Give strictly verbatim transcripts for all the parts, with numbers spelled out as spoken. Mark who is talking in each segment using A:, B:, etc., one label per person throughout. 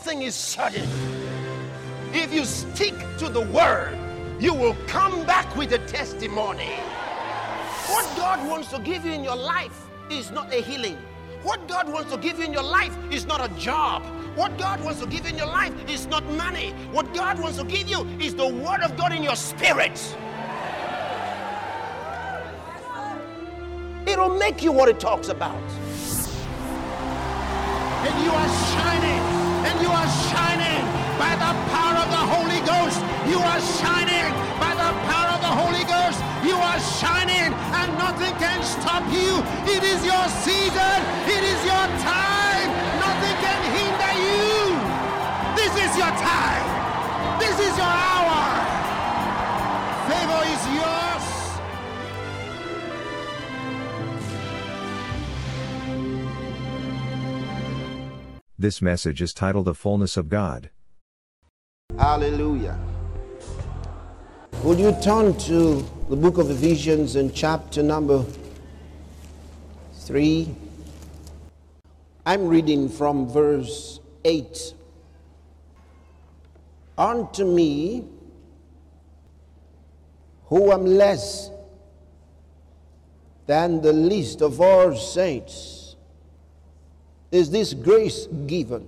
A: thing is certain. If you stick to the word, you will come back with a testimony. What God wants to give you in your life is not a healing. What God wants to give you in your life is not a job. What God wants to give you in your life is not money. What God wants to give you is the word of God in your spirit. It'll make you what it talks about. And you are shining, and you are shining by the power of the Holy Ghost. You are shining by the power of the Holy Ghost. You are shining, and nothing can stop you. It is your season. It is your time. Nothing can hinder you. This is your time. This is your hour. Favor is yours.
B: This message is titled The Fullness of God.
A: Hallelujah. Would you turn to the book of Ephesians in chapter number three? I'm reading from verse eight. Unto me, who am less than the least of all saints, is this grace given,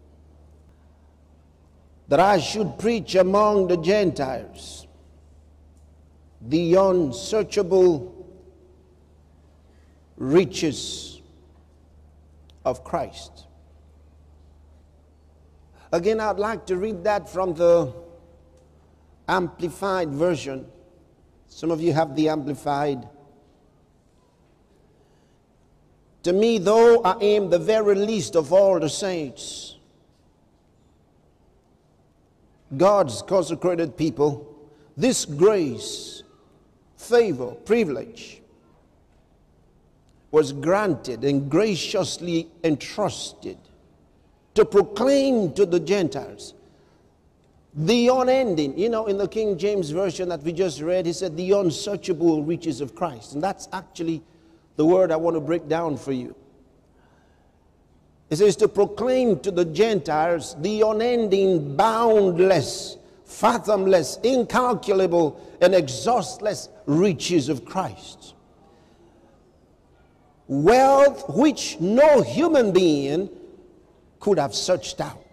A: that I should preach among the Gentiles the unsearchable riches of Christ. Again, I'd like to read that from the Amplified version. Some of you have the Amplified. To me, though I am the very least of all the saints, God's consecrated people, this grace, favor, privilege was granted and graciously entrusted to proclaim to the Gentiles the unending, you know, in the King James Version that we just read, he said the unsearchable riches of Christ. And that's actually the word I want to break down for you. It says to proclaim to the Gentiles the unending, boundless, fathomless, incalculable, and exhaustless riches of Christ. Wealth which no human being could have searched out.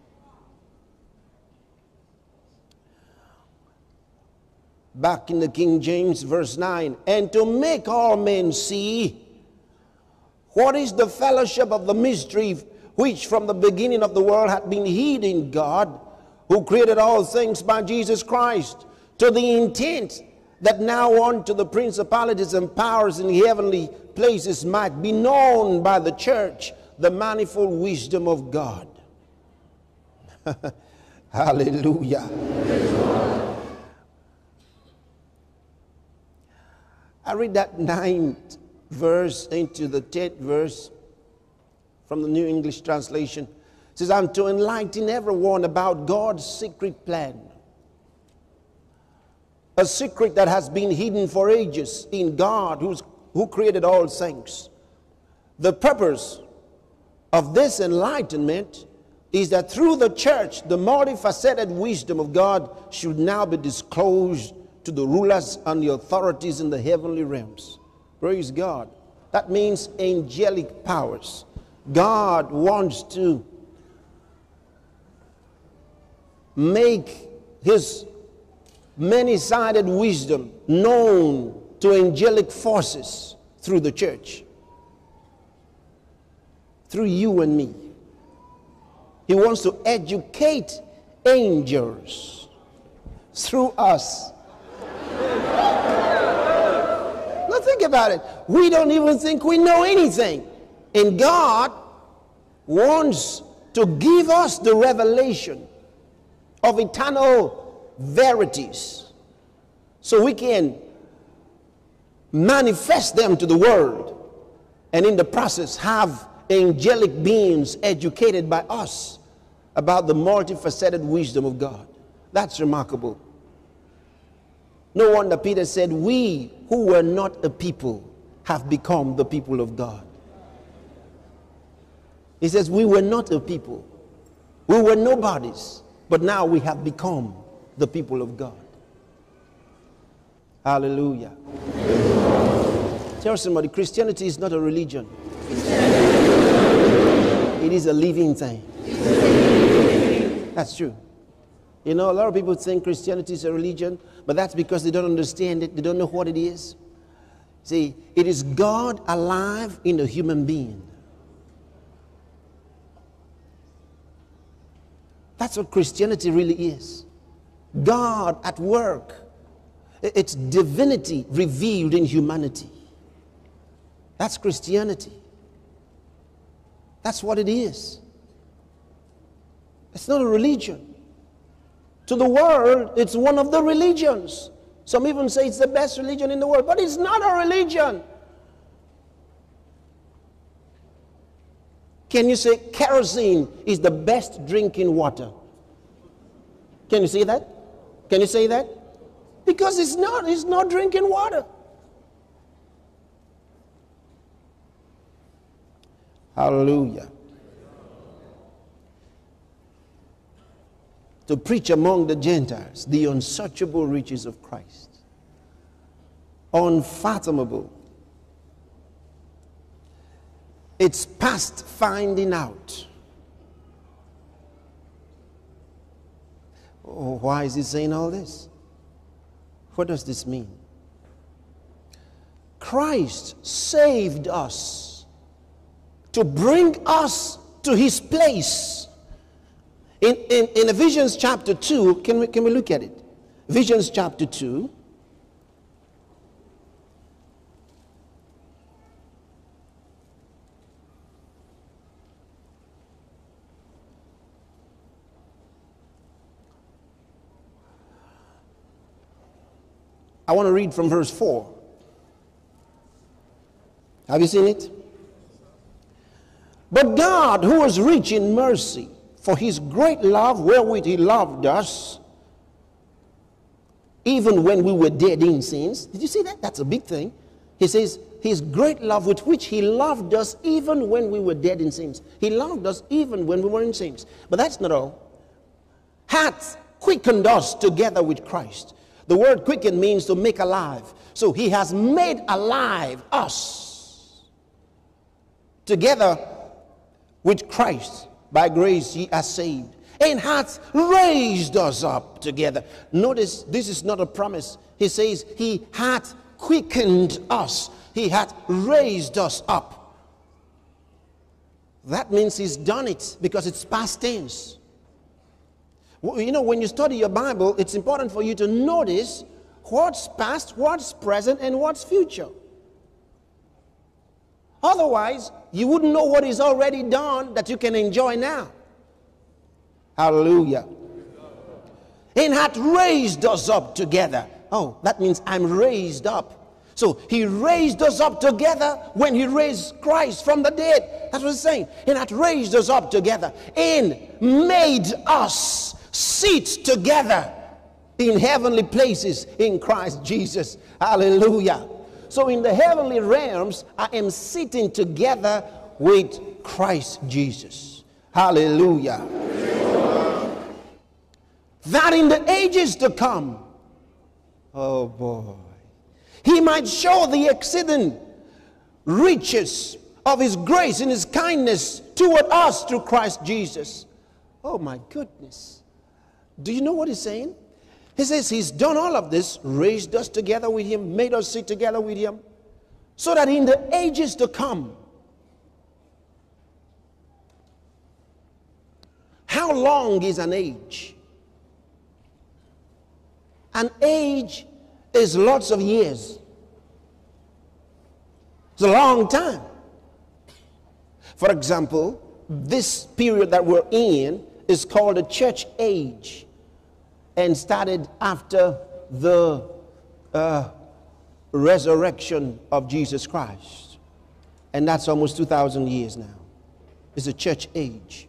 A: Back in the King James, verse nine, and to make all men see what is the fellowship of the mystery which from the beginning of the world hath been hid in God, who created all things by Jesus Christ, to the intent that now unto the principalities and powers in heavenly places might be known by the church the manifold wisdom of God. Hallelujah. I read that ninth verse into the tenth verse from the New English Translation. It says, "I'm to enlighten everyone about God's secret plan. A secret that has been hidden for ages in God who's, who created all things. The purpose of this enlightenment is that through the church, the multifaceted wisdom of God should now be disclosed to the rulers and the authorities in the heavenly realms." Praise God. That means angelic powers. God wants to make his many-sided wisdom known to angelic forces through the church, through you and me. He wants to educate angels through us. Now think about it. We don't even think we know anything. And God wants to give us the revelation of eternal verities so we can manifest them to the world, and in the process have angelic beings educated by us about the multifaceted wisdom of God. That's remarkable. No wonder Peter said, we who were not a people have become the people of God. He says, we were not a people. We were nobodies, but now we have become the people of God. Hallelujah. Tell somebody, Christianity is not a religion. It is a living thing. That's true. You know, a lot of people think Christianity is a religion, but that's because they don't understand it. They don't know what it is. See, it is God alive in a human being. That's what Christianity really is. God at work. It's divinity revealed in humanity. That's Christianity. That's what it is. It's not a religion. To the world, it's one of the religions. Some even say it's the best religion in the world, but it's not a religion. Can you say kerosene is the best drinking water? Can you say that? Can you say that? Because it's not, it's not drinking water. Hallelujah. To preach among the Gentiles the unsearchable riches of Christ. Unfathomable. It's past finding out. Oh, why is he saying all this? What does this mean? Christ saved us to bring us to his place. In, in, in Ephesians chapter two, can we, can we look at it? Ephesians chapter two. I want to read from verse four. Have you seen it? But God, who was rich in mercy, for his great love wherewith he loved us, even when we were dead in sins. Did you see that? That's a big thing. He says, his great love with which he loved us even when we were dead in sins. He loved us even when we were in sins. But that's not all. Hath quickened us together with Christ. The word quicken means to make alive. So he has made alive us together with Christ. By grace ye are saved, and hath raised us up together. Notice, this is not a promise. He says he hath quickened us. He hath raised us up. That means he's done it because it's past tense. You know, when you study your Bible, it's important for you to notice what's past, what's present, and what's future. Otherwise, you wouldn't know what is already done that you can enjoy now. Hallelujah. And hath raised us up together. Oh, that means I'm raised up. So he raised us up together when he raised Christ from the dead. That's what he's saying. And hath raised us up together and made us sit together in heavenly places in Christ Jesus. Hallelujah. So in the heavenly realms, I am sitting together with Christ Jesus. Hallelujah. That in the ages to come, oh boy, he might show the exceeding riches of his grace and his kindness toward us through Christ Jesus. Oh my goodness. Do you know what he's saying? He says he's done all of this, raised us together with him, made us sit together with him, so that in the ages to come. How long is an age? An age is lots of years. It's a long time. For example, this period that we're in is called the church age and started after the uh, resurrection of Jesus Christ. And that's almost two thousand years now. It's a church age.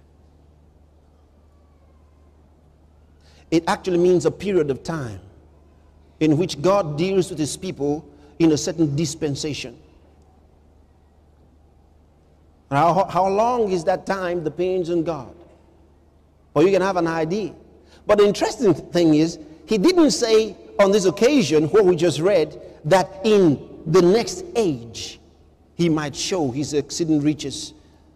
A: It actually means a period of time in which God deals with his people in a certain dispensation. How, how long is that time depends on God. or you can have an idea. But the interesting thing is, he didn't say on this occasion, what we just read, that in the next age, he might show his exceeding riches.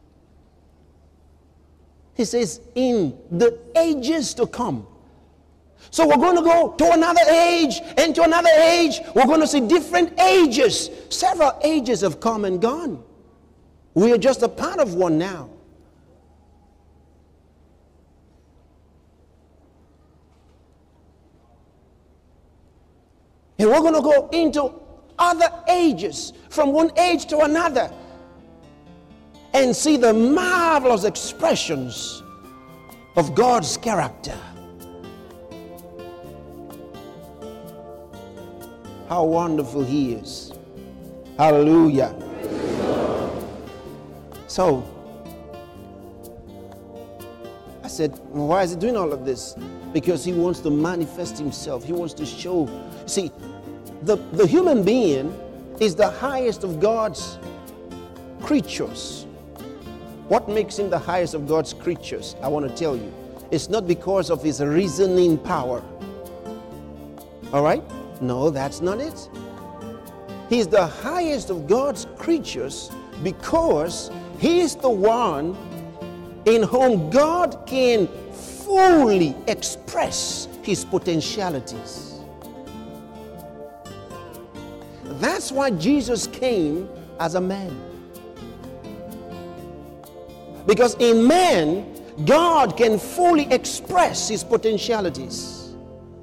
A: He says, in the ages to come. So we're going to go to another age and to another age. We're going to see different ages. Several ages have come and gone. We are just a part of one now. And we're going to go into other ages, from one age to another, and see the marvelous expressions of God's character. How wonderful He is. Hallelujah. So, I said, well, why is He doing all of this? Because He wants to manifest Himself. He wants to show. See, the, the human being is the highest of God's creatures. What makes him the highest of God's creatures? I want to tell you. It's not because of his reasoning power. All right? No, that's not it. He's the highest of God's creatures because He's the one in whom God can fully express His potentialities. That's why Jesus came as a man. Because in man, God can fully express His potentialities.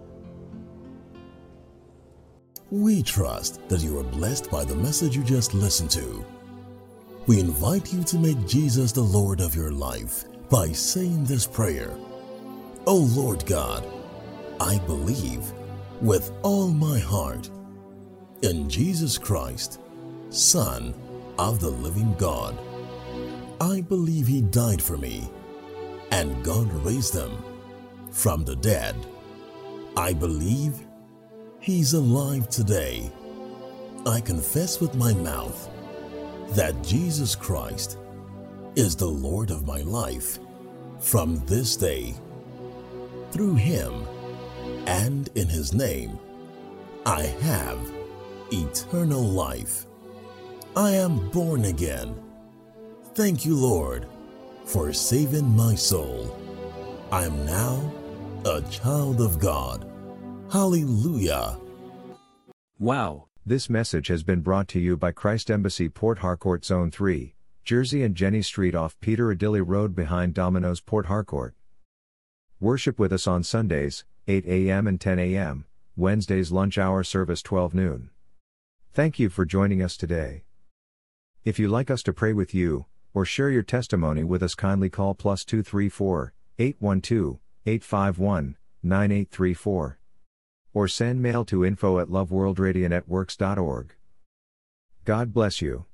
C: We trust that you are blessed by the message you just listened to. We invite you to make Jesus the Lord of your life by saying this prayer. Oh Lord God, I believe with all my heart in Jesus Christ, Son of the living God. I believe He died for me, and God raised Him from the dead. I believe He's alive today. I confess with my mouth that Jesus Christ is the Lord of my life from this day. Through Him and in His name, I have eternal life. I am born again. Thank you, Lord, for saving my soul. I am now a child of God. Hallelujah.
B: Wow. This message has been brought to you by Christ Embassy Port Harcourt Zone three, Jersey and Jenny Street off Peter Adilli Road behind Domino's Port Harcourt. Worship with us on Sundays, eight a m and ten a m, Wednesdays lunch hour service twelve noon. Thank you for joining us today. If you like us to pray with you, or share your testimony with us, kindly call plus two three four, eight one two, eight five one, nine eight three four. Or send mail to info at loveworldradionetworks dot org. God bless you.